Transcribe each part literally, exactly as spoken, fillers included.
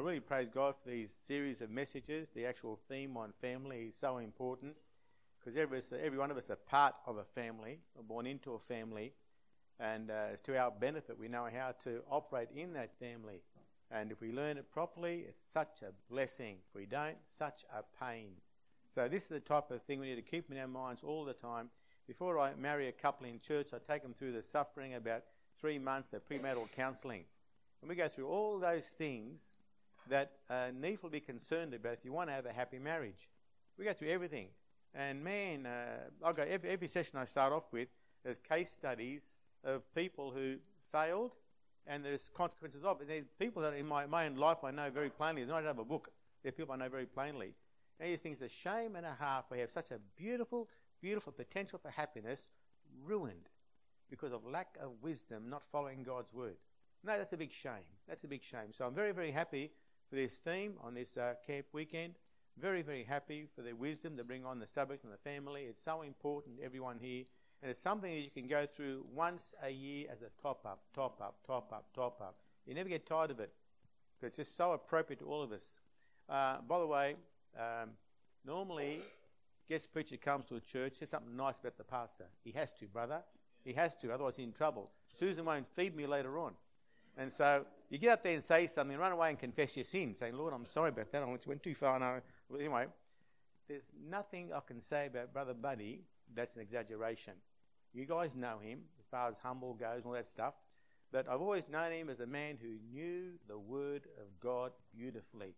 really praise God for these series of messages. The actual theme on family is so important because every, every one of us are part of a family, we're born into a family, and uh, it's to our benefit. We know how to operate in that family. And if we learn it properly, it's such a blessing. If we don't, such a pain. So this is the type of thing we need to keep in our minds all the time. Before I marry a couple in church, I take them through the suffering, about three months of premarital counselling. And we go through all those things that uh, need to be concerned about if you want to have a happy marriage. We go through everything. And man, uh, I'll go every, every session I start off with, there's case studies of people who failed and there's consequences of it. There's people that in my, my own life I know very plainly. There's not another book. They're people I know very plainly. And these things, a shame and a half. We have such a beautiful, beautiful potential for happiness ruined because of lack of wisdom, not following God's word. No, that's a big shame. That's a big shame. So I'm very, very happy for this theme on this uh, camp weekend. Very, very happy for their wisdom to bring on the subject and the family. It's so important, everyone here. And it's something that you can go through once a year as a top-up, top-up, top-up, top-up. You never get tired of it. It's just so appropriate to all of us. Uh, by the way, um, normally, guest preacher comes to a church, says something nice about the pastor. He has to, brother. He has to, otherwise he's in trouble. Susan won't feed me later on. And so you get up there and say something, run away and confess your sin, saying, Lord, I'm sorry about that. I went too far. No. Well, anyway, there's nothing I can say about Brother Buddy that's an exaggeration. You guys know him as far as humble goes and all that stuff. But I've always known him as a man who knew the Word of God beautifully.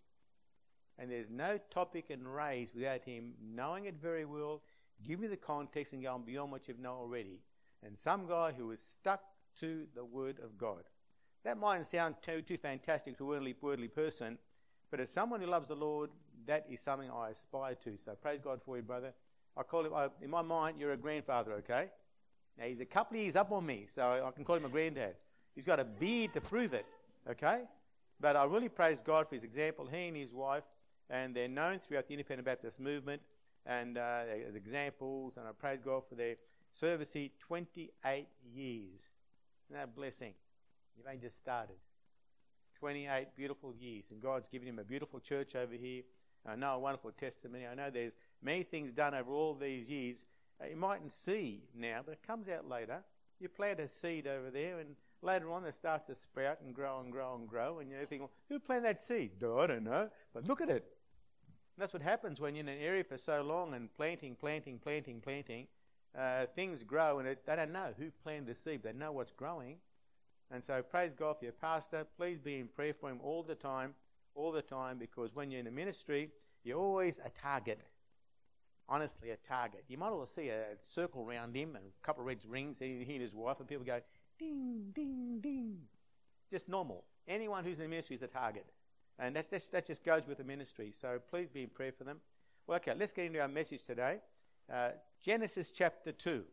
And there's no topic and raise without him knowing it very well, giving you the context and going beyond what you've known already. And some guy who is stuck to the Word of God. That mightn't sound too, too fantastic to a worldly, worldly person, but as someone who loves the Lord, that is something I aspire to. So praise God for you, brother. I call him, I, in my mind, you're a grandfather, okay? Now, he's a couple of years up on me, so I can call him a granddad. He's got a beard to prove it, okay? But I really praise God for his example, he and his wife, and they're known throughout the Independent Baptist movement, and uh, as examples, and I praise God for their service here, twenty-eight years. Isn't that a blessing? You've only just started. twenty-eight beautiful years. And God's given him a beautiful church over here. I know a wonderful testimony. I know there's many things done over all these years. Uh, you mightn't see now, but it comes out later. You plant a seed over there, and later on it starts to sprout and grow and grow and grow. And you think, well, who planted that seed? Oh, I don't know. But look at it. And that's what happens when you're in an area for so long and planting, planting, planting, planting. Uh, things grow, and it, they don't know who planted the seed. They know what's growing. And so praise God for your pastor. Please be in prayer for him all the time, all the time, because when you're in a ministry, you're always a target. Honestly, a target. You might always see a circle around him and a couple of red rings, he and his wife, and people go, ding, ding, ding. Just normal. Anyone who's in the ministry is a target. And that's, that's, that just goes with the ministry. So please be in prayer for them. Well, okay, let's get into our message today. Uh, Genesis chapter two,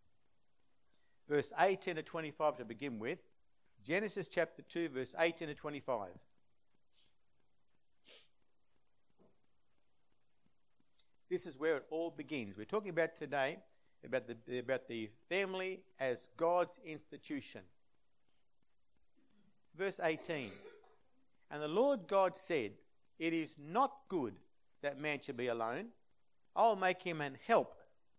verse eighteen to twenty-five to begin with. Genesis chapter two, verse eighteen to twenty-five. This is where it all begins. We're talking about today about the, about the family as God's institution. Verse eighteen. And the Lord God said, it is not good that man should be alone. I'll make him an help.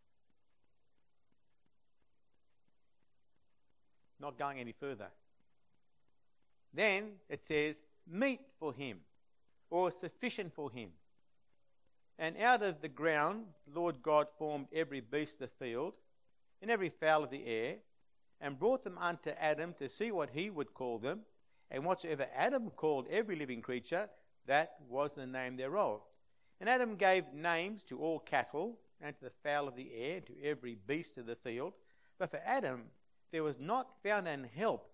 Not going any further. Then it says, meat for him, or sufficient for him. And out of the ground, the Lord God formed every beast of the field, and every fowl of the air, and brought them unto Adam to see what he would call them. And whatsoever Adam called every living creature, that was the name thereof. And Adam gave names to all cattle, and to the fowl of the air, and to every beast of the field. But for Adam there was not found an help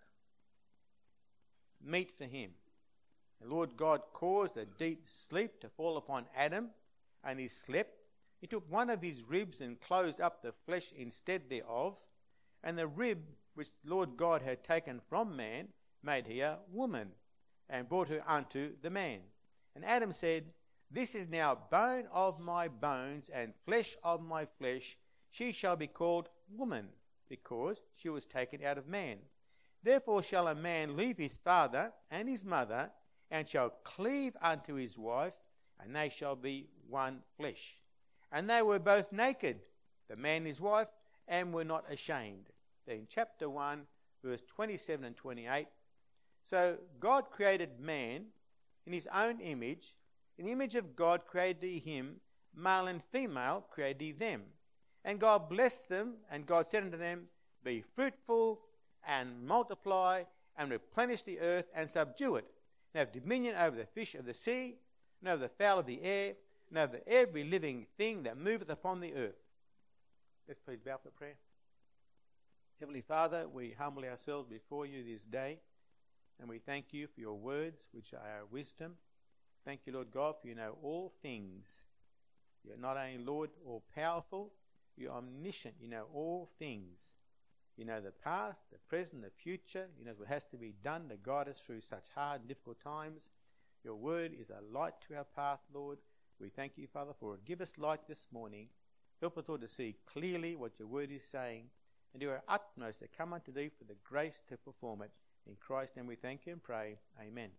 meet for him. The Lord God caused a deep sleep to fall upon Adam, and he slept. He took one of his ribs and closed up the flesh instead thereof, and the rib which the Lord God had taken from man made he a woman, and brought her unto the man. And Adam said, this is now bone of my bones and flesh of my flesh. She shall be called woman, because she was taken out of man. Therefore shall a man leave his father and his mother, and shall cleave unto his wife, and they shall be one flesh. And they were both naked, the man and his wife, and were not ashamed. Then chapter one, verse twenty-seven and twenty-eight. So God created man in his own image. In the image of God created he him, male and female created he them. And God blessed them, and God said unto them, Be fruitful, and multiply, and replenish the earth, and subdue it, and have dominion over the fish of the sea, and over the fowl of the air, and over every living thing that moveth upon the earth. Let's please bow for prayer. Heavenly Father, we humble ourselves before you this day, and we thank you for your words, which are our wisdom. Thank you, Lord God, for you know all things. You're not only, Lord, all powerful, you're omniscient. You know all things. You know the past, the present, the future. You know what has to be done to guide us through such hard and difficult times. Your word is a light to our path, Lord. We thank you, Father, for it. Give us light this morning. Help us, Lord, to see clearly what your word is saying, and do our utmost to come unto thee for the grace to perform it. In Christ's name we thank you and pray. Amen.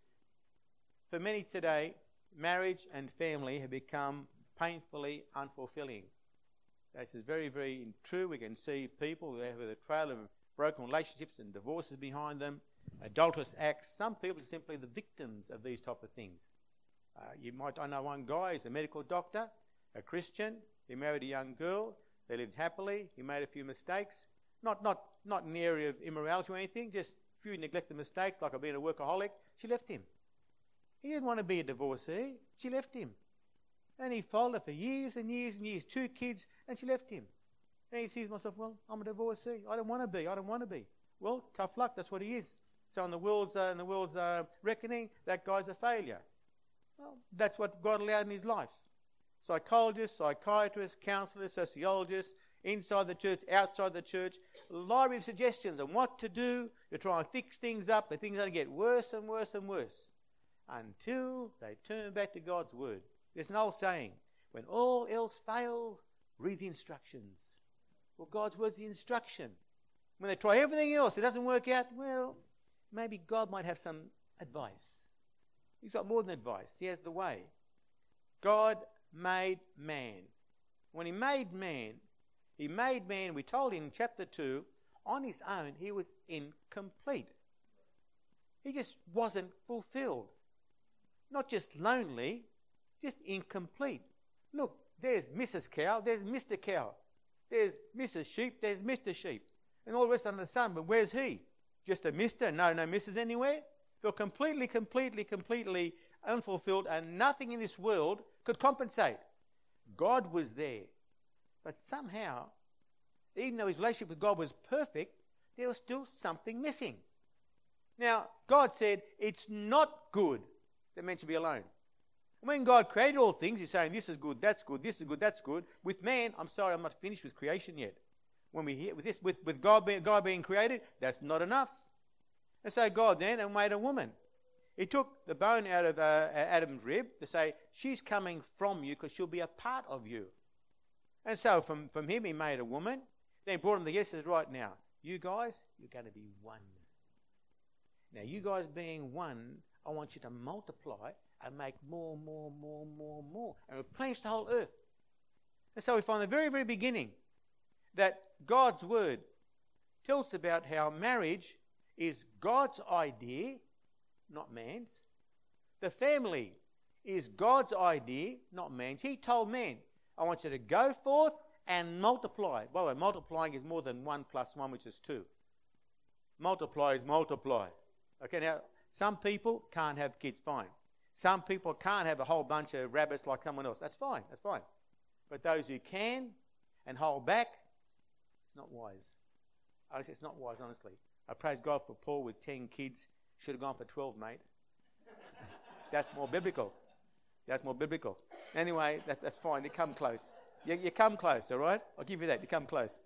For many today, marriage and family have become painfully unfulfilling. This is very, very true. We can see people who have a trail of broken relationships and divorces behind them, adulterous acts. Some people are simply the victims of these type of things. Uh, you might, I know one guy, he's a medical doctor, a Christian. He married a young girl. They lived happily. He made a few mistakes. Not, not, not in the area of immorality or anything, just a few neglected mistakes, like being a workaholic. She left him. He didn't want to be a divorcee. She left him. And he followed her for years and years and years, two kids, and she left him. And he sees himself, well, I'm a divorcee. I don't want to be. I don't want to be. Well, tough luck. That's what he is. So in the world's, uh, in the world's uh, reckoning, that guy's a failure. Well, that's what God allowed in his life. Psychologists, psychiatrists, counsellors, sociologists, inside the church, outside the church, a library of suggestions on what to do to try and fix things up, but things are going to get worse and worse and worse until they turn back to God's word. There's an old saying, when all else fail, read the instructions. Well, God's word's the instruction. When they try everything else, it doesn't work out, well, maybe God might have some advice. He's got more than advice. He has the way. God made man. When he made man, he made man, we told in chapter two, on his own, he was incomplete. He just wasn't fulfilled. Not just lonely, just incomplete. Look, there's Missus Cow, there's Mister Cow. There's Missus Sheep, there's Mister Sheep. And all the rest under the sun, but where's he? Just a Mister? No, no Missus anywhere? Feel completely, completely, completely unfulfilled, and nothing in this world could compensate. God was there. But somehow, even though his relationship with God was perfect, there was still something missing. Now, God said, it's not good that men should be alone. When God created all things, he's saying, this is good, that's good, this is good, that's good. With man, I'm sorry, I'm not finished with creation yet. When we hear with this, with, with God, being, God being created, that's not enough. And so God then made a woman. He took the bone out of uh, Adam's rib to say, she's coming from you because she'll be a part of you. And so from, from him, he made a woman. Then he brought them together and says, right now, you guys, you're going to be one. Now, you guys being one, I want you to multiply and make more, more, more, more, more, and replenish the whole earth. And so we find the very, very beginning that God's word tells us about how marriage is God's idea, not man's. The family is God's idea, not man's. He told man, I want you to go forth and multiply. By the way, multiplying is more than one plus one, which is two. Multiply is multiply. Okay, now, some people can't have kids, fine. Some people can't have a whole bunch of rabbits like someone else. That's fine, that's fine. But those who can and hold back, it's not wise. Honestly, it's not wise, honestly. I praise God for Paul with ten kids. Should have gone for twelve, mate. That's more biblical. That's more biblical. Anyway, that, that's fine. You come close. You, you come close, all right? I'll give you that. You come close.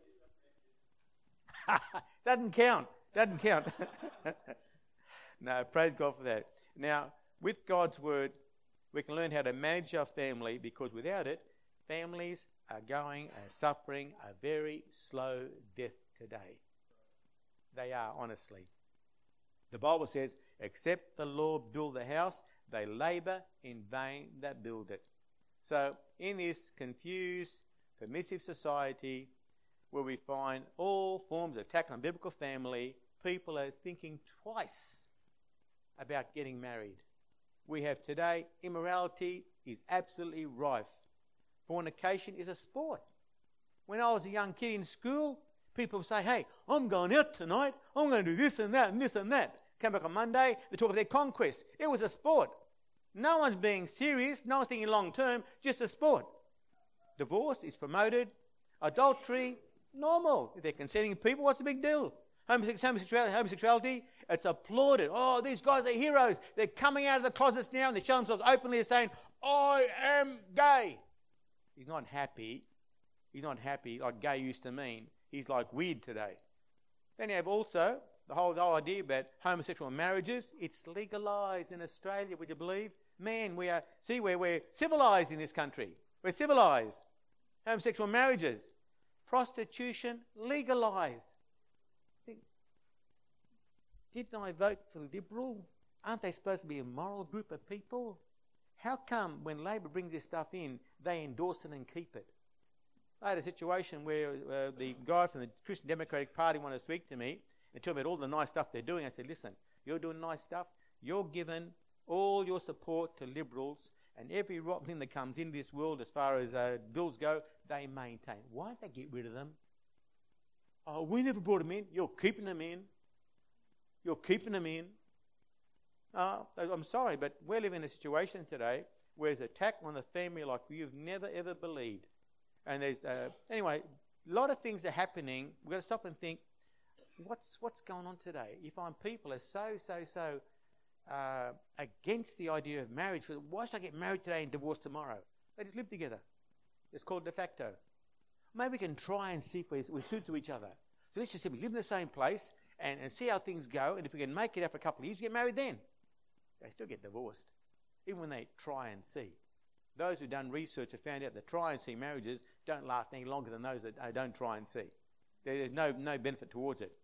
Doesn't count. Doesn't count. No, praise God for that. Now, with God's word, we can learn how to manage our family, because without it, families are going and suffering a very slow death today. They are, honestly. The Bible says Except the Lord build the house, they labour in vain that build it. So in this confused, permissive society where we find all forms of attack on biblical family, people are thinking twice about getting married. We have today, immorality is absolutely rife. Fornication is a sport. When I was a young kid in school, people would say, hey, I'm going out tonight. I'm going to do this and that and this and that. Come back on Monday, they talk of their conquest. It was a sport. No one's being serious. No one's thinking long term. Just a sport. Divorce is promoted. Adultery, normal. If they're consenting people, what's the big deal? Homosexuality, homosexuality, it's applauded. Oh, these guys are heroes. They're coming out of the closets now and they show themselves openly saying, I am gay. He's not happy. He's not happy like gay used to mean. He's like weird today. Then you have also the whole, the whole idea about homosexual marriages. It's legalised in Australia, would you believe? Man, we are, see, we're, we're civilised in this country. We're civilised. Homosexual marriages. Prostitution legalised. Think, didn't I vote for Liberal? Aren't they supposed to be a moral group of people? How come when Labor brings this stuff in, they endorse it and keep it? I had a situation where uh, the guy from the Christian Democratic Party wanted to speak to me and tell me about all the nice stuff they're doing. I said, listen, you're doing nice stuff. You're giving all your support to Liberals, and every rotten thing that comes into this world as far as uh, bills go, they maintain. Why don't they get rid of them? Oh, we never brought them in. You're keeping them in. You're keeping them in. Uh, I'm sorry, but we're living in a situation today where there's an attack on the family like you've never, ever believed. And there's, uh, anyway, a lot of things are happening. We've got to stop and think, what's what's going on today? You find people are so, so, so uh, against the idea of marriage. So why should I get married today and divorce tomorrow? They just live together. It's called de facto. Maybe we can try and see if we, we suit to each other. So let's just say we live in the same place and, and see how things go. And if we can make it after a couple of years, we get married then. They still get divorced, even when they try and see. Those who've done research have found out that try and see marriages don't last any longer than those that uh, don't try and see. There's no, no benefit towards it.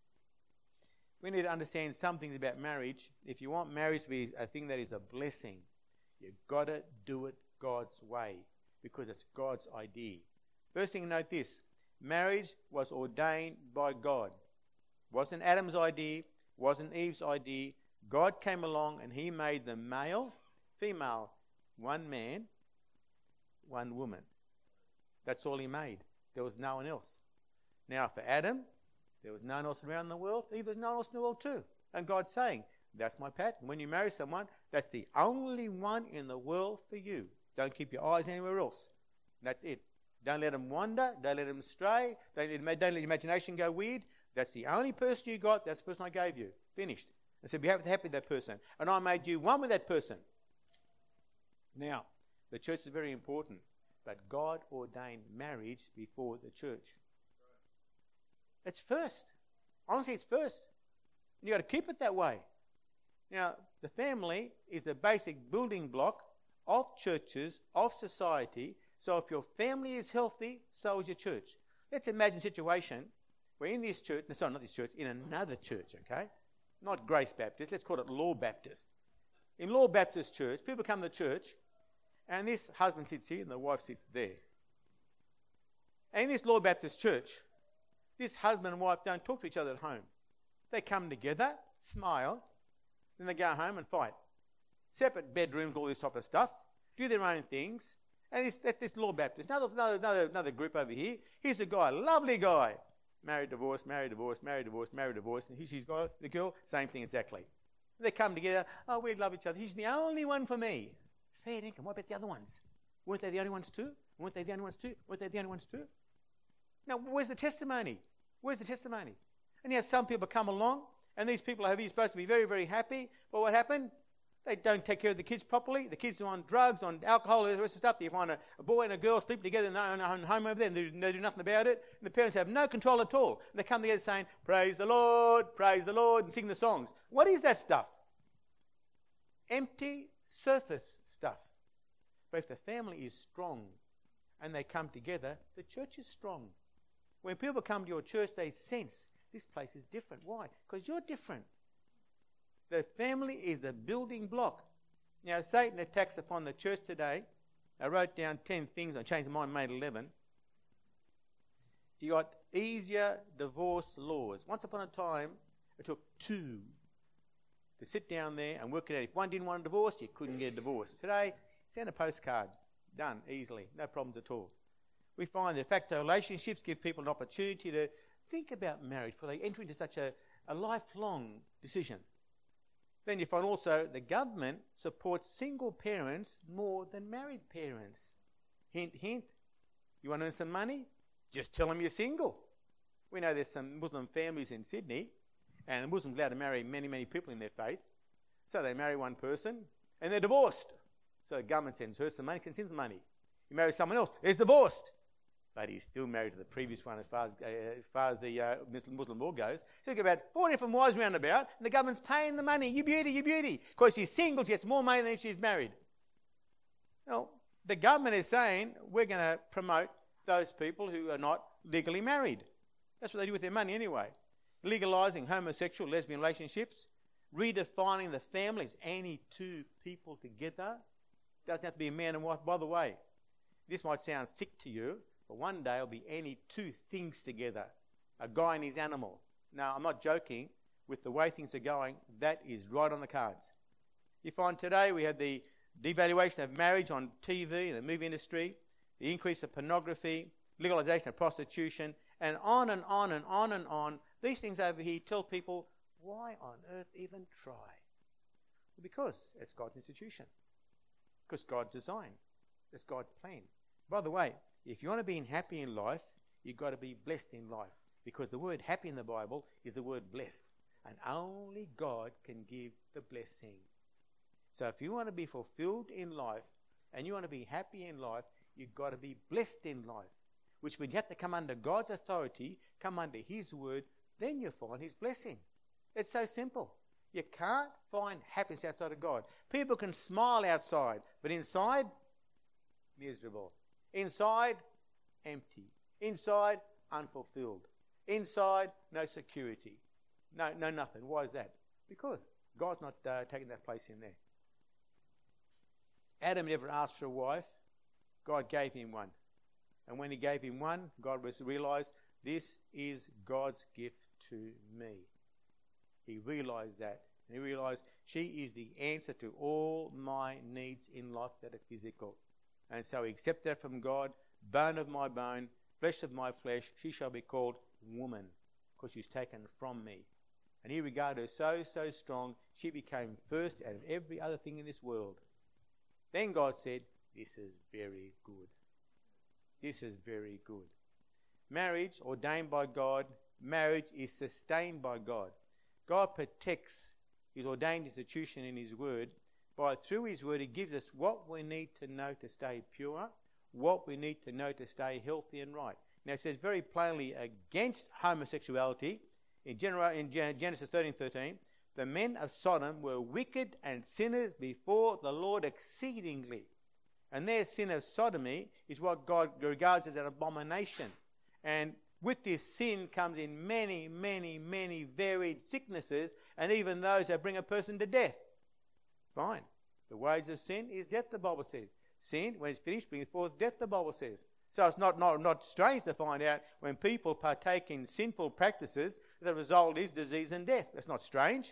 We need to understand some things about marriage. If you want marriage to be a thing that is a blessing, you've got to do it God's way because it's God's idea. First thing, note this. Marriage was ordained by God. Wasn't Adam's idea, wasn't Eve's idea. God came along and he made them male, female, one man, one woman. That's all he made. There was no one else. Now for Adam, there was no one else around the world. Eve, there's no one else in the world too. And God's saying, that's my pattern. When you marry someone, that's the only one in the world for you. Don't keep your eyes anywhere else. That's it. Don't let them wander. Don't let them stray. Don't let, don't let your imagination go weird. That's the only person you got. That's the person I gave you. Finished. I said, be happy with that person. And I made you one with that person. Now, the church is very important, but God ordained marriage before the church. It's first. Honestly, it's first. And you've got to keep it that way. Now, the family is the basic building block of churches, of society. So if your family is healthy, so is your church. Let's imagine a situation where in this church, no, sorry, not this church, in another church, okay? Not Grace Baptist, let's call it Law Baptist. In Law Baptist church, people come to church, and this husband sits here and the wife sits there. And in this Law Baptist church, this husband and wife don't talk to each other at home. They come together, smile, then they go home and fight. Separate bedrooms, all this type of stuff, do their own things. And this, that's this Law Baptist. Another, another, another, another group over here. Here's a guy, lovely guy. Married, divorced, married, divorced, married, divorced, married, divorced. And she's got the girl, same thing exactly. They come together, oh, we love each other. He's the only one for me. Fair income. What about the other ones? Weren't they the only ones too? Weren't they the only ones too? Weren't they the only ones too? Now, where's the testimony? Where's the testimony? And you have some people come along, and these people are supposed to be very, very happy. But what happened? They don't take care of the kids properly. The kids are on drugs, on alcohol, all the rest of stuff. You find a, a boy and a girl sleep together in their own home over there, and they, they do nothing about it. And the parents have no control at all. And they come together saying, praise the Lord, praise the Lord, and sing the songs. What is that stuff? Empty surface stuff. But if the family is strong and they come together, the church is strong. When people come to your church, they sense this place is different. Why? Because you're different. The family is the building block. Now, Satan attacks upon the church today. I wrote down ten things. I changed mine, made eleven. You got easier divorce laws. Once upon a time, it took two to sit down there and work it out. If one didn't want a divorce, you couldn't get a divorce. Today, send a postcard. Done, easily. No problems at all. We find that de facto relationships give people an opportunity to think about marriage before they enter into such a, a lifelong decision. Then you find also the government supports single parents more than married parents. Hint, hint. You want to earn some money? Just tell them you're single. We know there's some Muslim families in Sydney, and the Muslims are allowed to marry many, many people in their faith. So they marry one person, and they're divorced. So the government sends her some money, can send some money. You marry someone else, he's divorced. But he's still married to the previous one as far as, uh, as, far as the uh, Muslim, Muslim law goes. So you get about four different wives round about, and the government's paying the money. You beauty, you beauty. Because she's single, she gets more money than if she's married. Well, the government is saying we're going to promote those people who are not legally married. That's what they do with their money anyway. Legalising homosexual, lesbian relationships, redefining the family as any two people together. Doesn't have to be a man and wife. By the way, this might sound sick to you, but one day it'll be any two things together. A guy and his animal. Now, I'm not joking. With the way things are going, that is right on the cards. You find today we have the devaluation of marriage on T V and the movie industry, the increase of pornography, legalisation of prostitution, and on and on and on and on. These things over here tell people, why on earth even try? Well, because it's God's institution. Because God's design. It's God's plan. By the way, if you want to be happy in life, you've got to be blessed in life. Because the word happy in the Bible is the word blessed. And only God can give the blessing. So if you want to be fulfilled in life and you want to be happy in life, you've got to be blessed in life. Which means you have to come under God's authority, come under His word, then you find His blessing. It's so simple. You can't find happiness outside of God. People can smile outside, but inside, miserable. Inside, empty. Inside, unfulfilled. Inside, no security. No, no nothing. Why is that? Because God's not uh, taking that place in there. Adam never asked for a wife. God gave him one. And when He gave him one, God realised, this is God's gift to me. He realised that. And he realised she is the answer to all my needs in life that are physical. And so he accepted that from God. Bone of my bone, flesh of my flesh, she shall be called woman, because she's taken from me. And He regarded her so, so strong, she became first out of every other thing in this world. Then God said, this is very good. This is very good. Marriage, ordained by God, marriage is sustained by God. God protects His ordained institution in His word. By through His word, He gives us what we need to know to stay pure, what we need to know to stay healthy and right. Now it says very plainly against homosexuality in Genesis thirteen thirteen, the men of Sodom were wicked and sinners before the Lord exceedingly. And their sin of sodomy is what God regards as an abomination. And with this sin comes in many, many, many varied sicknesses, and even those that bring a person to death. Fine. The wage of sin is death, the Bible says. Sin, when it's finished, brings forth death, the Bible says. So it's not, not, not strange to find out when people partake in sinful practices, the result is disease and death. That's not strange.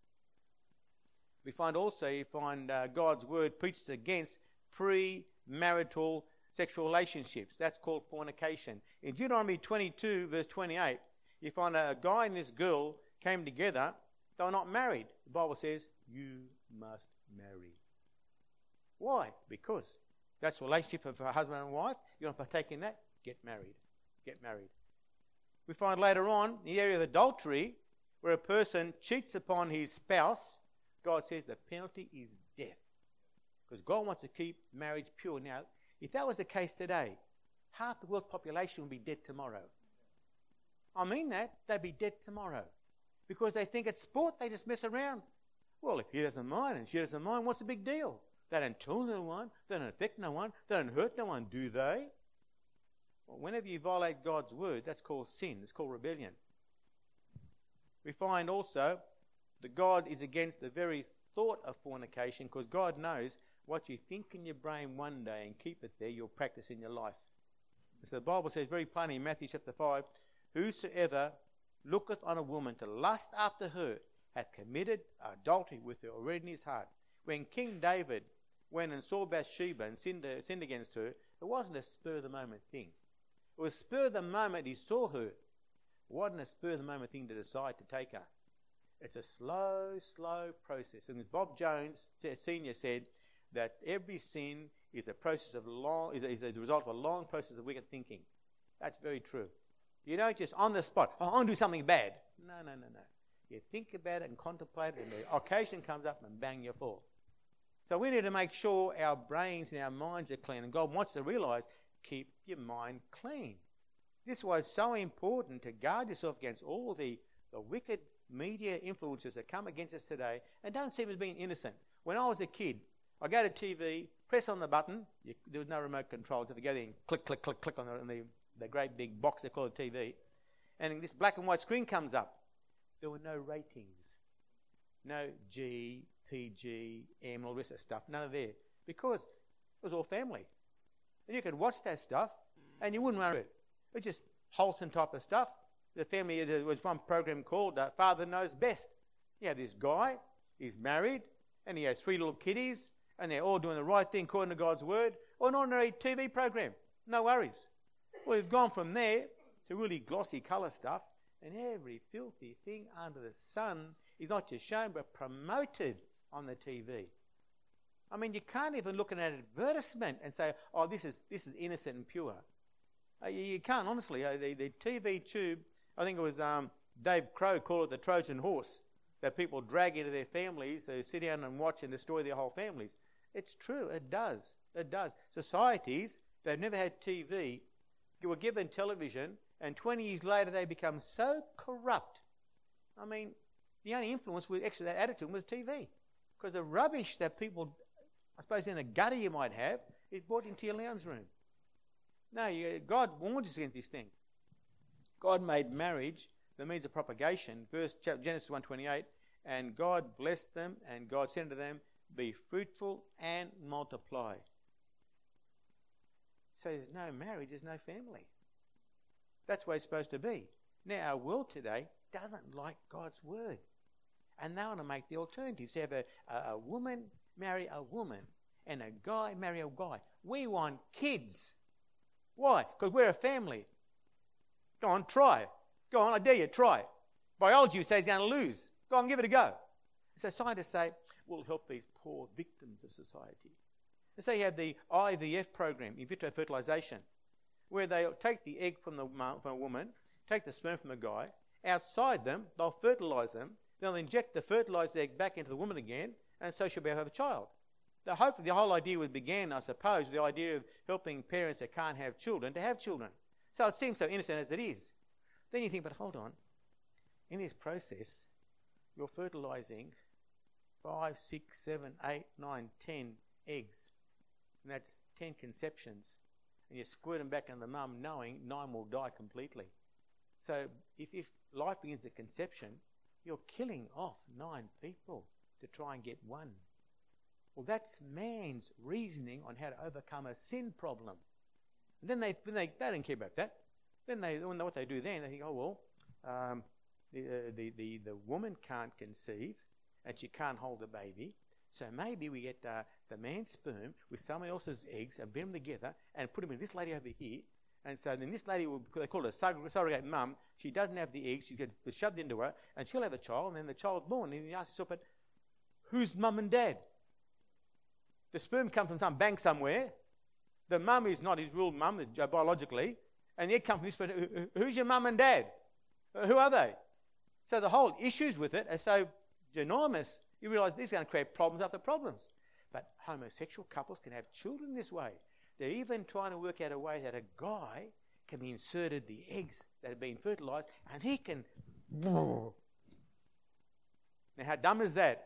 We find also, you find uh, God's word preaches against pre-marital sexual relationships. That's called fornication. In Deuteronomy twenty-two, verse twenty-eight, you find a guy and this girl came together. They were not married. The Bible says, you must marry. Why? Because that's a relationship for a husband and wife. You want to partake in that? Get married. Get married. We find later on, in the area of adultery, where a person cheats upon his spouse, God says the penalty is death. Because God wants to keep marriage pure. Now, if that was the case today, half the world's population would be dead tomorrow. I mean that. They'd be dead tomorrow. Because they think it's sport, they just mess around. Well, if he doesn't mind and she doesn't mind, what's the big deal? They don't kill no one, they don't affect no one, they don't hurt no one, do they? Well, whenever you violate God's word, that's called sin. It's called rebellion. We find also that God is against the very thought of fornication, because God knows what you think in your brain one day and keep it there, you'll practice in your life. So the Bible says very plainly in Matthew chapter five, whosoever looketh on a woman to lust after her hath committed adultery with her already in his heart. When King David went and saw Bathsheba and sinned, uh, sinned against her, it wasn't a spur-of-the-moment thing. It was spur-of-the-moment he saw her. It wasn't a spur-of-the-moment thing to decide to take her. It's a slow, slow process. And as Bob Jones, Senior, said that every sin is a process of long, is a, is a result of a long process of wicked thinking. That's very true. You don't just on the spot, oh, I want to do something bad. No, no, no, no. You think about it and contemplate it, and the occasion comes up and bang, you fall. So we need to make sure our brains and our minds are clean. And God wants to realise, keep your mind clean. This is why it's so important to guard yourself against all the, the wicked media influences that come against us today, and don't see them as being innocent. When I was a kid, I go to T V, press on the button. You, there was no remote control. So they go there and click, click, click, click on the, on the, the great big box they call a T V. And this black and white screen comes up. There were no ratings. No G, P G, M, all the rest of that stuff. None of there. Because it was all family. And you could watch that stuff and you wouldn't worry. It was just wholesome type of stuff. The family, there was one program called uh, Father Knows Best. You have this guy, he's married, and he has three little kiddies, and they're all doing the right thing according to God's word. Or an ordinary T V program. No worries. Well, we've gone from there to really glossy colour stuff, and every filthy thing under the sun is not just shown but promoted on the T V. I mean, you can't even look at an advertisement and say, oh, this is this is innocent and pure. Uh, you, you can't, honestly. Uh, the, the T V tube, I think it was um, Dave Crow called it the Trojan horse, that people drag into their families, they sit down and watch and destroy their whole families. It's true, it does. It does. Societies that have never had T V were given television, and twenty years later they become so corrupt. I mean, the only influence with extra that attitude was T V. Because the rubbish that people, I suppose in a gutter you might have, is brought into your lounge room. No, you, God warns us against this thing. God made marriage the means of propagation. Verse Genesis one twenty-eight, and God blessed them, and God said to them, be fruitful and multiply. So there's no marriage, there's no family. That's the way it's supposed to be. Now our world today doesn't like God's word. And they want to make the alternatives. Have a, a, a woman marry a woman and a guy marry a guy. We want kids. Why? Because we're a family. Go on, try it. Go on, I dare you, try it. Biology says you're going to lose. Go on, give it a go. So scientists say, we'll help these poor victims of society. And so you have the I V F program, in vitro fertilization, where they take the egg from, the, from a woman, take the sperm from a guy, outside them, they'll fertilize them, they'll inject the fertilized egg back into the woman again, and so she'll be able to have a child. The, hopefully the whole idea was began, I suppose, with the idea of helping parents that can't have children to have children. So it seems so innocent as it is. Then you think, but hold on. In this process, you're fertilizing five, six, seven, eight, nine, ten eggs. And that's ten conceptions. And you squirt them back into the mum knowing nine will die completely. So if, if life begins at conception, you're killing off nine people to try and get one. Well, that's man's reasoning on how to overcome a sin problem. And then they, then they, they don't care about that. Then they, when they, what they do then, they think, oh, well, um, the, uh, the, the, the woman can't conceive and she can't hold the baby. So maybe we get uh, the man's sperm with someone else's eggs and bring them together and put them in this lady over here. And so then this lady, will, they call her a surrogate mum, she doesn't have the eggs, she gets shoved into her, and she'll have a child, and then the child's born. And you ask yourself, but who's mum and dad? The sperm comes from some bank somewhere. The mum is not his real mum, biologically, and the egg comes from this person. Who's your mum and dad? Who are they? So the whole issues with it are so enormous, you realise this is going to create problems after problems. But homosexual couples can have children this way. They're even trying to work out a way that a guy can be inserted the eggs that have been fertilised and he can... Now, how dumb is that?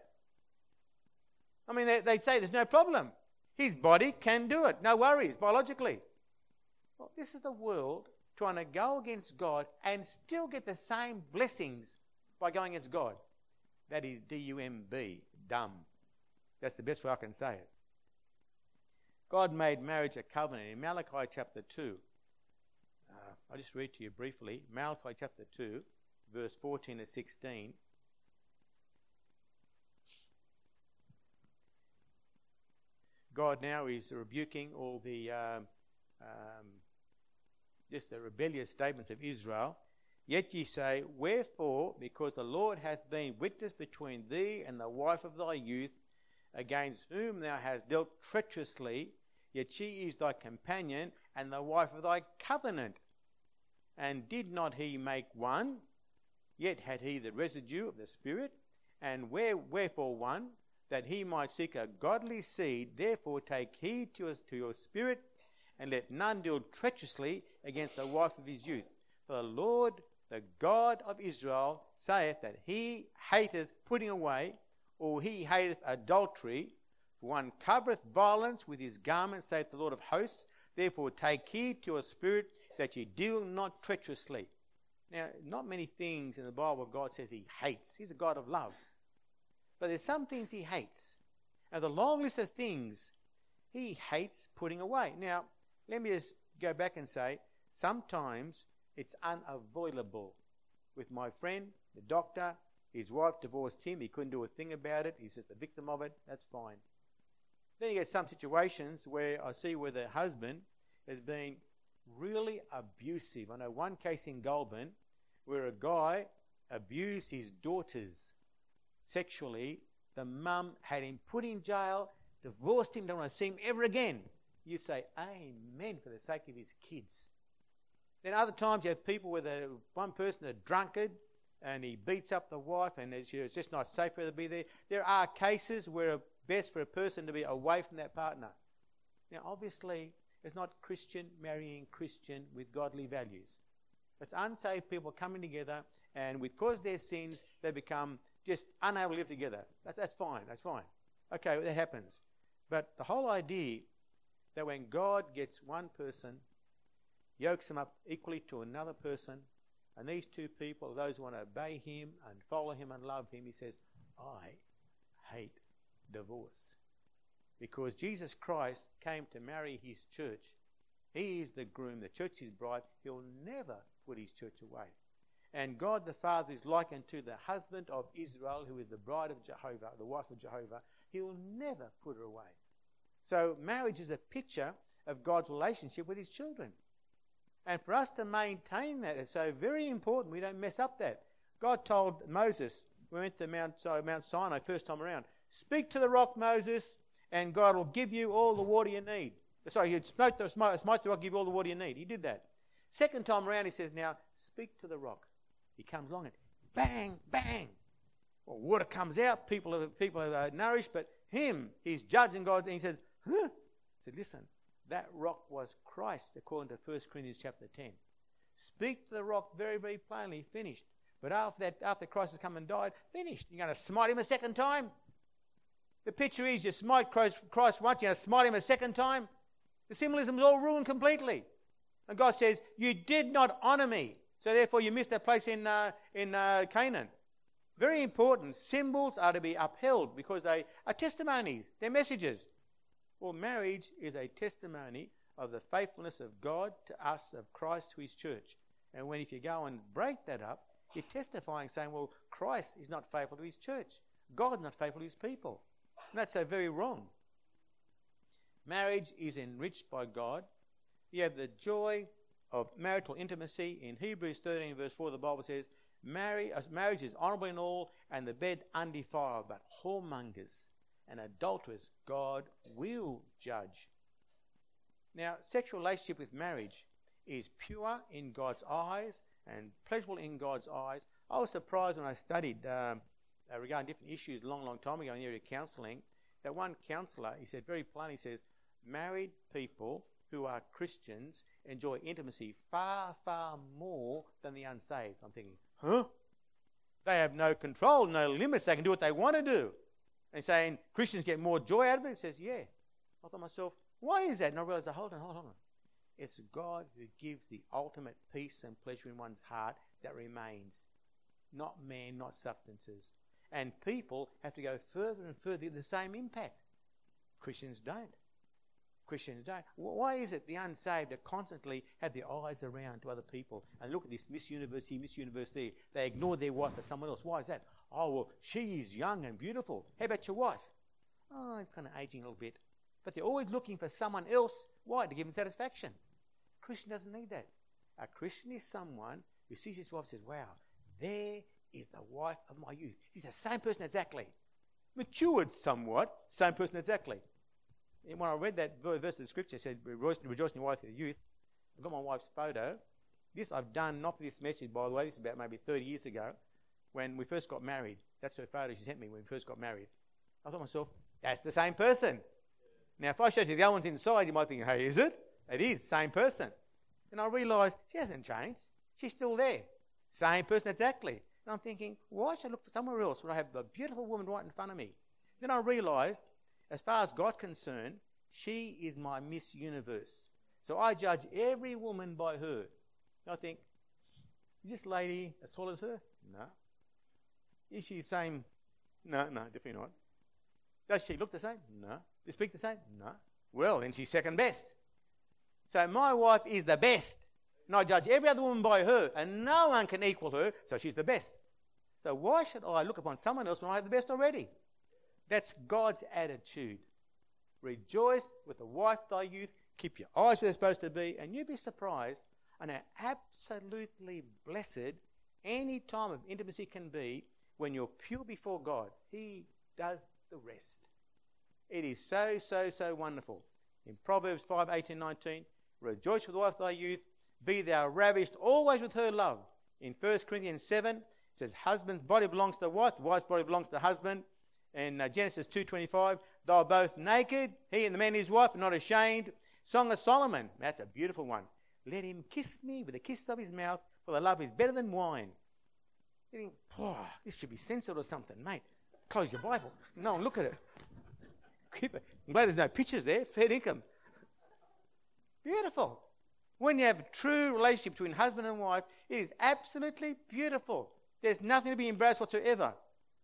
I mean, they, they say there's no problem. His body can do it. No worries, biologically. Well, this is the world trying to go against God and still get the same blessings by going against God. That is D U M B, dumb. That's the best way I can say it. God made marriage a covenant. In Malachi chapter two, uh, I'll just read to you briefly. Malachi chapter two, verse fourteen to sixteen. God now is rebuking all the um, um, just the rebellious statements of Israel. Yet ye say, wherefore? Because the Lord hath been witness between thee and the wife of thy youth, against whom thou hast dealt treacherously, yet she is thy companion and the wife of thy covenant. And did not he make one? Yet had he the residue of the Spirit. And where, wherefore one? That he might seek a godly seed. Therefore take heed to, us, to your spirit, and let none deal treacherously against the wife of his youth. For the Lord, the God of Israel, saith that he hateth putting away, or he hateth adultery. For one covereth violence with his garment, saith the Lord of hosts. Therefore take heed to your spirit, that ye deal not treacherously. Now, not many things in the Bible God says he hates. He's a God of love. But there's some things he hates. And the long list of things he hates putting away. Now, let me just go back and say, sometimes it's unavoidable. With my friend, the doctor, his wife divorced him. He couldn't do a thing about it. He's just a victim of it. That's fine. Then you get some situations where I see where the husband has been really abusive. I know one case in Goulburn where a guy abused his daughters sexually. The mum had him put in jail, divorced him, don't want to see him ever again. You say, amen, for the sake of his kids. Then other times you have people where the one person a drunkard and he beats up the wife and it's, it's just not safe for her to be there. There are cases where it's best for a person to be away from that partner. Now, obviously, it's not Christian marrying Christian with godly values. It's unsaved people coming together, and because of their sins, they become just unable to live together. That, that's fine, that's fine. Okay, well, that happens. But the whole idea that when God gets one person, yokes them up equally to another person, and these two people, those who want to obey him and follow him and love him, he says, I hate divorce. Because Jesus Christ came to marry his church. He is the groom, the church is his bride. He'll never put his church away. And God the Father is likened to the husband of Israel, who is the bride of Jehovah, the wife of Jehovah. He will never put her away. So marriage is a picture of God's relationship with his children. And for us to maintain that is so very important. We don't mess up that. God told Moses, we went to Mount, so Mount Sinai first time around, speak to the rock, Moses, and God will give you all the water you need. Sorry, he'd smite the, smite, smite the rock, give you all the water you need. He did that. Second time around, he says, now speak to the rock. He comes along and bang, bang. Well, water comes out, people are, people are nourished, but him, he's judging God, and he says, huh? He said, listen, that rock was Christ, according to First Corinthians chapter ten. Speak to the rock very, very plainly, finished. But after that, after Christ has come and died, finished. You're going to smite him a second time? The picture is you smite Christ, Christ once, you're going to smite him a second time? The symbolism is all ruined completely. And God says, you did not honour me. So therefore you missed that place in, uh, in uh, Canaan. Very important. Symbols are to be upheld because they are testimonies. They're messages. Well, marriage is a testimony of the faithfulness of God to us, of Christ to his church. And when if you go and break that up, you're testifying, saying, well, Christ is not faithful to his church. God is not faithful to his people. And that's so very wrong. Marriage is enriched by God. You have the joy of marital intimacy. In Hebrews thirteen verse four, the Bible says, Marry, uh, marriage is honourable in all, and the bed undefiled, but whoremongers and adulterers God will judge. Now, sexual relationship with marriage is pure in God's eyes and pleasurable in God's eyes. I was surprised when I studied um, uh, regarding different issues a long, long time ago in the area of counselling, that one counsellor, he said very plainly, he says, married people who are Christians enjoy intimacy far, far more than the unsaved. I'm thinking, huh? They have no control, no limits. They can do what they want to do. And saying Christians get more joy out of it? He says, yeah. I thought to myself, why is that? And I realised, hold on, hold on. It's God who gives the ultimate peace and pleasure in one's heart that remains. Not man, not substances. And people have to go further and further to get the same impact. Christians don't. Christians don't. Why is it the unsaved are constantly have their eyes around to other people and look at this Miss University, Miss University? They ignore their wife for someone else. Why is that? Oh, well, she is young and beautiful. How about your wife? Oh, I'm kind of aging a little bit. But they're always looking for someone else. Why? To give them satisfaction. A Christian doesn't need that. A Christian is someone who sees his wife and says, wow, there is the wife of my youth. He's the same person exactly. Matured somewhat, same person exactly. And when I read that verse of the scripture, it said, rejoice, rejoice in your wife of youth. I've got my wife's photo. This I've done, not for this message, by the way. This is about maybe thirty years ago when we first got married. That's her photo she sent me when we first got married. I thought to myself, that's the same person. Now, if I showed you the other ones inside, you might think, hey, is it? It is, same person. And I realised she hasn't changed. She's still there. Same person exactly. And I'm thinking, why should I look for somewhere else when I have a beautiful woman right in front of me? Then I realised, as far as God's concerned, she is my Miss Universe. So I judge every woman by her. And I think, is this lady as tall as her? No. Is she the same? No, no, definitely not. Does she look the same? No. Does she speak the same? No. Well, then she's second best. So my wife is the best. And I judge every other woman by her. And no one can equal her, so she's the best. So why should I look upon someone else when I have the best already? That's God's attitude. Rejoice with the wife of thy youth. Keep your eyes where they're supposed to be. And you'll be surprised and how absolutely blessed any time of intimacy can be when you're pure before God. He does the rest. It is so, so, so wonderful. In Proverbs five, eighteen, nineteen, rejoice with the wife of thy youth. Be thou ravished always with her love. In First Corinthians seven, it says, husband's body belongs to the wife, the wife's body belongs to the husband. In uh, Genesis two twenty-five, they are both naked, he and the man and his wife, are not ashamed. Song of Solomon, that's a beautiful one. Let him kiss me with a kiss of his mouth, for the love is better than wine. You think, oh, this should be censored or something, mate. Close your Bible. No one look at it. Keep it. I'm glad there's no pictures there. Fair income. Beautiful. When you have a true relationship between husband and wife, it is absolutely beautiful. There's nothing to be embarrassed whatsoever.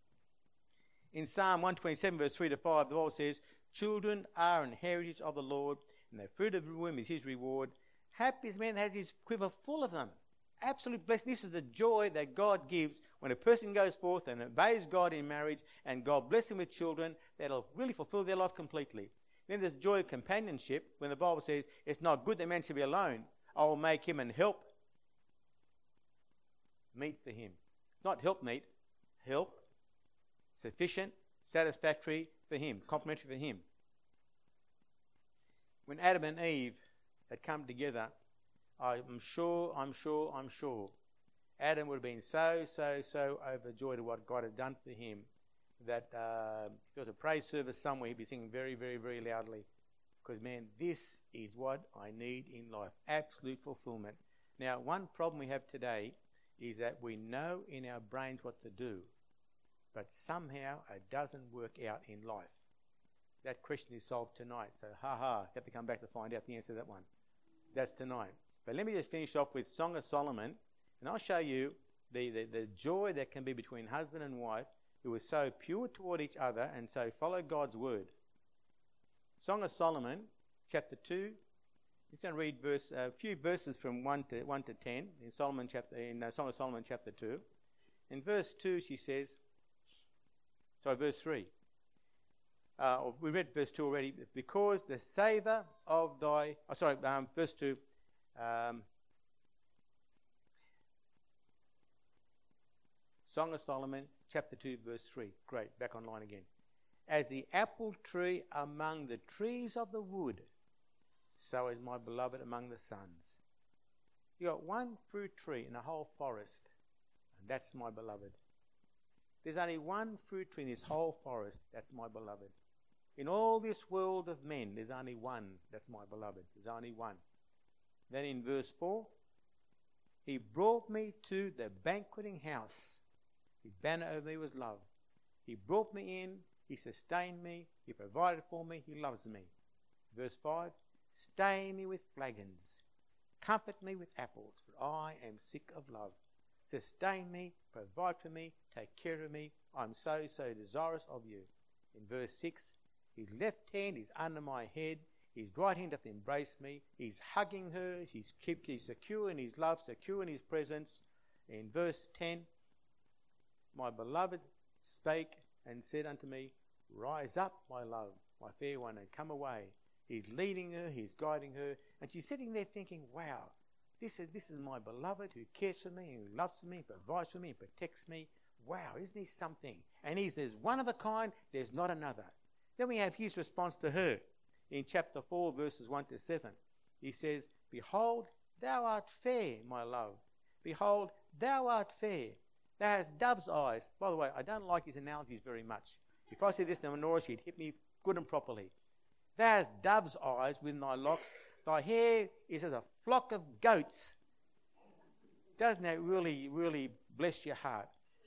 In Psalm one twenty-seven, verse three to five, the Bible says, children are an heritage of the Lord, and the fruit of the womb is his reward. Happy is the man that has his quiver full of them. Absolute blessing. This is the joy that God gives when a person goes forth and obeys God in marriage, and God bless them with children that'll really fulfill their life completely. Then there's joy of companionship when the Bible says it's not good that man should be alone. I will make him an help meet for him. Not help meet, help, sufficient, satisfactory for him, complementary for him. When Adam and Eve had come together, I'm sure, I'm sure, I'm sure, Adam would have been so, so, so overjoyed at what God had done for him that uh, if there was a praise service somewhere, he'd be singing very, very, very loudly. Because, man, this is what I need in life. Absolute fulfillment. Now, one problem we have today is that we know in our brains what to do, but somehow it doesn't work out in life. That question is solved tonight. So, ha-ha, you have to come back to find out the answer to that one. That's tonight. But let me just finish off with Song of Solomon, and I'll show you the, the, the joy that can be between husband and wife who are so pure toward each other and so follow God's word. Song of Solomon, chapter two. You can read verse, a few verses from one to one to ten in Solomon chapter in uh, Song of Solomon chapter two. In verse two, she says, sorry, verse three. Uh, we read verse two already. Because the savour of thy, oh, sorry, um, verse two. Um, Song of Solomon, chapter two, verse three. Great, back online again. As the apple tree among the trees of the wood, so is my beloved among the sons. You got one fruit tree in the whole forest, and that's my beloved. There's only one fruit tree in this whole forest, that's my beloved. In all this world of men, there's only one, that's my beloved. There's only one. Then in verse four, he brought me to the banqueting house. His banner over me was love. He brought me in, he sustained me, he provided for me, he loves me. Verse five, stay me with flagons, comfort me with apples, for I am sick of love. Sustain me provide for me, take care of me. I'm so, so desirous of you. In verse six, his left hand is under my head. His right hand doth embrace me. He's hugging her. He's kept, he's secure in his love, secure in his presence. In verse ten, my beloved spake and said unto me, rise up, my love, my fair one, and come away. He's leading her, he's guiding her, and she's sitting there thinking, wow, this is this is my beloved who cares for me, who loves me, provides for me, protects me. Wow, isn't he something? And he says, one of a kind, there's not another. Then we have his response to her in chapter four, verses one to seven. He says, behold, thou art fair, my love. Behold, thou art fair. Thou hast dove's eyes. By the way, I don't like his analogies very much. If I said this to Menora, she'd hit me good and properly. Thou hast dove's eyes with thy locks. Thy hair is as a flock of goats. Doesn't that really, really bless your heart?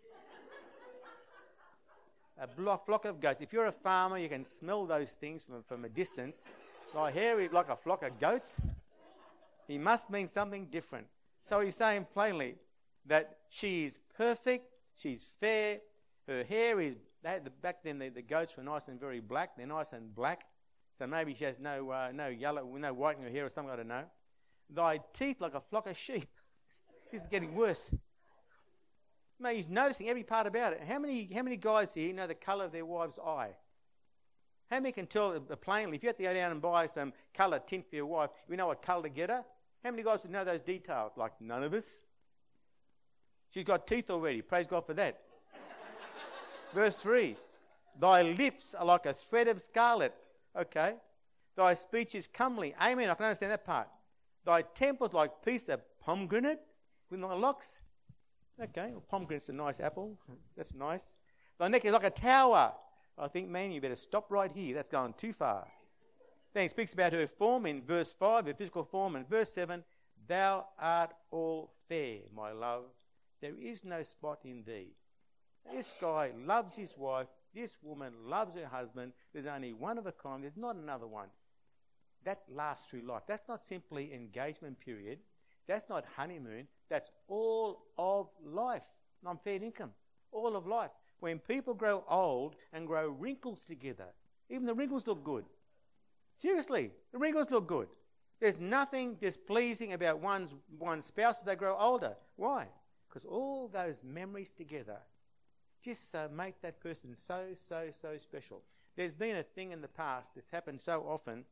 A block, flock of goats. If you're a farmer, you can smell those things from, from a distance. Thy hair is like a flock of goats. He must mean something different. So he's saying plainly that she is perfect, she's fair, her hair is, they, the, back then the, the goats were nice and very black, they're nice and black, so maybe she has no uh, no yellow, no white in her hair or something, I don't know. Thy teeth like a flock of sheep. This is getting worse. Mate, he's noticing every part about it. How many how many guys here know the colour of their wife's eye? How many can tell plainly, if you have to go down and buy some colour tint for your wife, you know what colour to get her? How many guys would know those details? Like none of us. She's got teeth already. Praise God for that. Verse three. Thy lips are like a thread of scarlet. Okay. Thy speech is comely. Amen. I can understand that part. Thy temples like a piece of pomegranate with thy locks. Okay. Well, pomegranate's a nice apple. That's nice. Thy neck is like a tower. I think, man, you better stop right here. That's going too far. Then he speaks about her form in verse five, her physical form. In verse seven, thou art all fair, my love. There is no spot in thee. This guy loves his wife. This woman loves her husband. There's only one of a kind. There's not another one. That lasts through life. That's not simply engagement period. That's not honeymoon. That's all of life. Non-paid income. All of life. When people grow old and grow wrinkles together, even the wrinkles look good. Seriously, the wrinkles look good. There's nothing displeasing about one's one's spouse as they grow older. Why? Because all those memories together just uh, make that person so, so, so special. There's been a thing in the past that's happened so often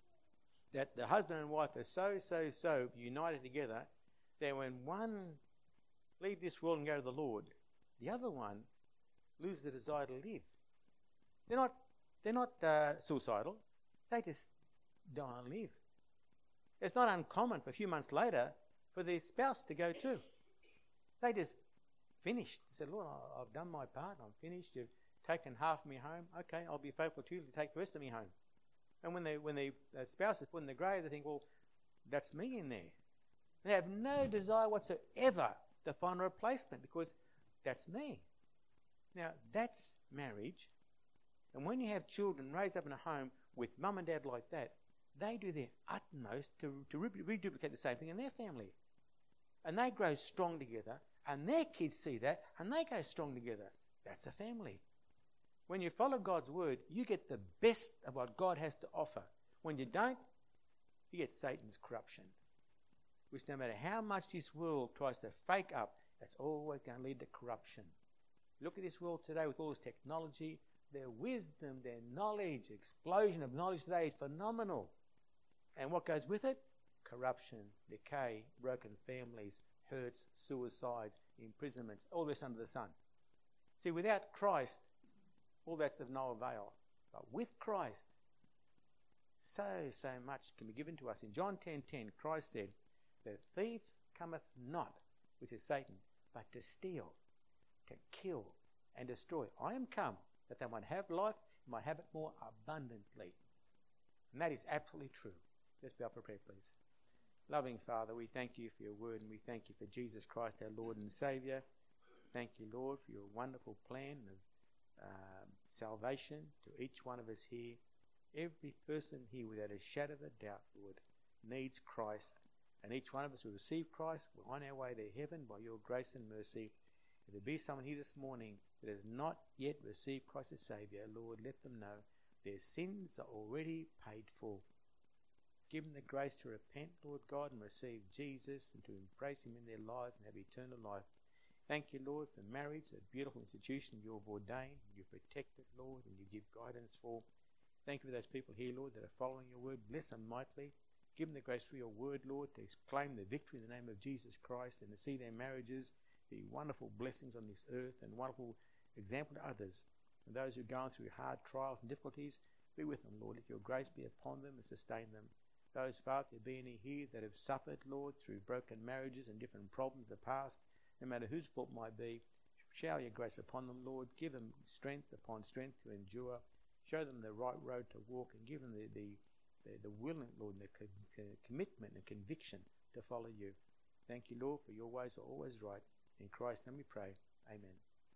that the husband and wife are so, so, so united together that when one leaves this world and go to the Lord, the other one loses the desire to live. They're not, they're not uh, suicidal. They just die and live. It's not uncommon for a few months later for their spouse to go too. They just finished. They said, Lord, I've done my part. I'm finished. You've taken half of me home. Okay, I'll be faithful to you to take the rest of me home. And when they when the spouse is put in the grave, they think, well, that's me in there. They have no desire whatsoever to find a replacement because that's me. Now, that's marriage. And when you have children raised up in a home with mum and dad like that, they do their utmost to, to re- reduplicate the same thing in their family. And they grow strong together, and their kids see that, and they go strong together. That's a family. When you follow God's word, you get the best of what God has to offer. When you don't, you get Satan's corruption, which no matter how much this world tries to fake up, that's always going to lead to corruption. Look at this world today with all this technology. Their wisdom, their knowledge, explosion of knowledge today is phenomenal. And what goes with it? Corruption, decay, broken families, hurts, suicides, imprisonments, all this under the sun. See, without Christ, all that's of no avail. But with Christ, so, so much can be given to us. In John ten ten, Christ said, the thief cometh not, which is Satan, but to steal, to kill, and destroy. I am come that they might have life, and might have it more abundantly. And that is absolutely true. Let's be up for prayer, please. Loving Father, we thank you for your word, and we thank you for Jesus Christ, our Lord and Saviour. Thank you, Lord, for your wonderful plan of uh, salvation to each one of us here. Every person here, without a shadow of a doubt, Lord, needs Christ. And each one of us who receive Christ, we're on our way to heaven by your grace and mercy. If there be someone here this morning that has not yet received Christ as Saviour, Lord, let them know their sins are already paid for. Give them the grace to repent, Lord God, and receive Jesus and to embrace Him in their lives and have eternal life. Thank you, Lord, for marriage, a beautiful institution you have ordained, you protect it, Lord, and you give guidance for. Thank you for those people here, Lord, that are following your word. Bless them mightily. Give them the grace through your word, Lord, to claim the victory in the name of Jesus Christ and to see their marriages be wonderful blessings on this earth and wonderful example to others. And those who are going through hard trials and difficulties, be with them, Lord. Let your grace be upon them and sustain them. Those, Father, there be any here that have suffered, Lord, through broken marriages and different problems in the past, no matter whose fault might be, shower your grace upon them, Lord. Give them strength upon strength to endure. Show them the right road to walk and give them the, the, the, the willing, Lord, and the co- commitment and conviction to follow you. Thank you, Lord, for your ways are always right. In Christ's name we pray. Amen.